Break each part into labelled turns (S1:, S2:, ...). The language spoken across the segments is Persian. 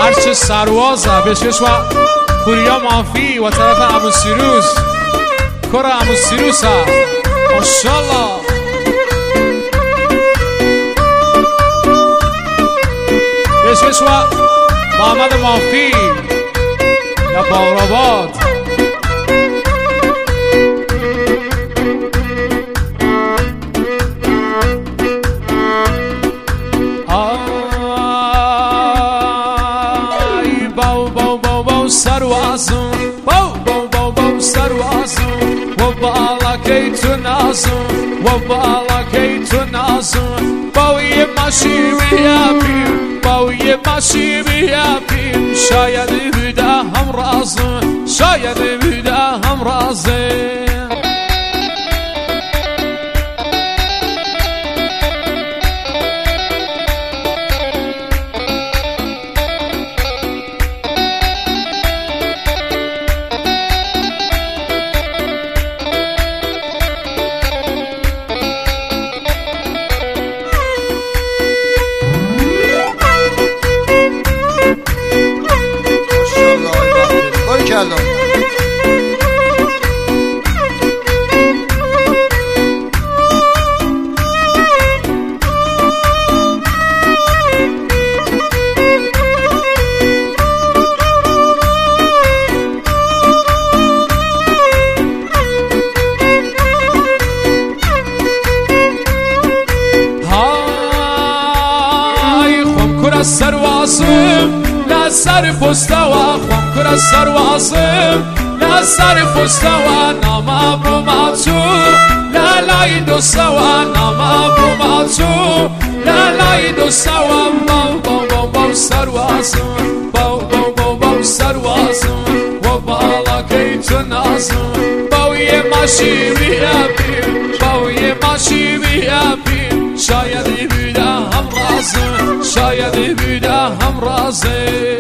S1: هرچه سروازه بشکش و پوریا مافی و طرف ابو سیروس کار ابو سیروس ها ماشالله. بشکش و محمد مافی یا باورآباد. سروازم باو سروازم و بالا کی تو نازم و بالا کی تو نازم باوی ماشی بیابیم باوی ماشی بیابیم شاید بوده هم رازم شاید بوده هم رازم. سروازم لسر پستوا خم کر سروازم لسر پستوا ناما بوماتو لالای دو سوا ناما بوماتو لالای دو سوا باو سروازم باو سروازم و بالا کی تو نازم باوی ماشی بیابیم باوی ماشی بیابیم شاید بوده هم رازم شاید بوده هم رازم.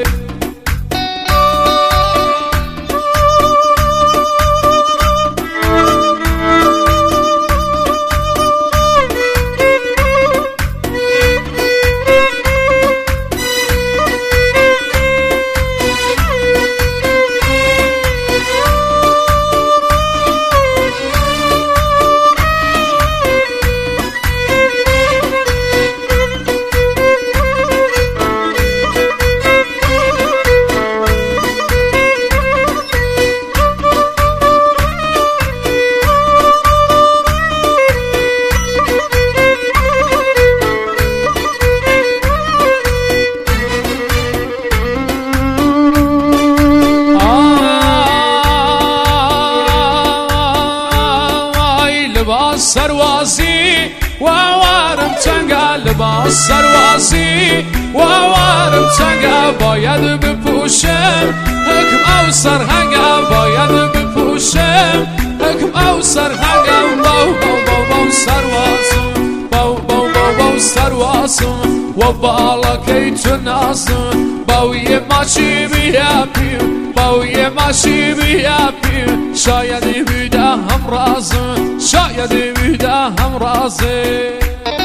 S1: سروازی و وارم چنگا لباس سروازی و وارم چنگا باید بپوشم حکم او سرهنگا باید بپوشم حکم او سرهنگا باو سروازم باو سروازم و بالا کی تو نازم باوی ماشی بیابیم باوی ماشی بیابیم شاید بوده هم رازم شاید بوده هم رازم.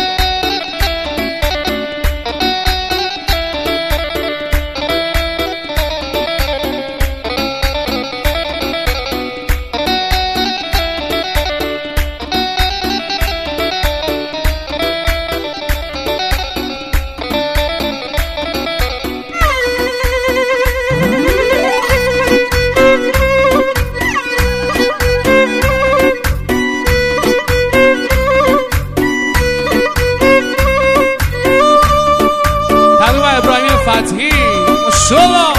S1: فتحی ماشاءالله.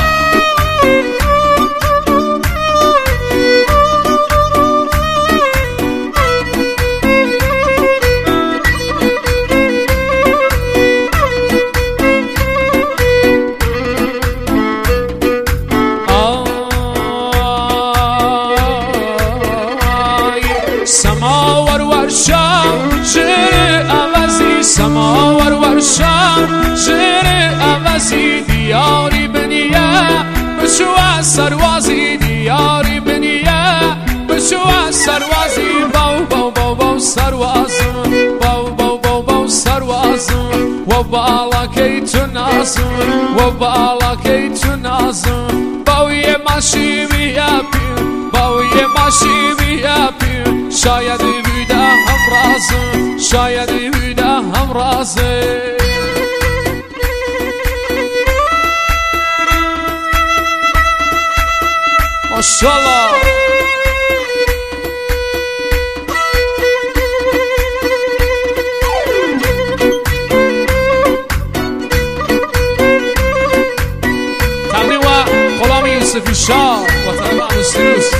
S1: سماور ورشام شعر عوضی سماور ورشام شعر عوضی دیاری بنیه بشو از سروازی دیاری بنیه بشو از سروازی باو سروازم باو سروازم و بالا کی تو رازم و بالا کی تو نازم باوی ماشی بیا پیر باوی ماشی بیا پیر شاید بوده هم رازم شاید بوده هم رازم ماشاءالله تقدیم و غلام یوسفی شاه و طرف عمو سیروس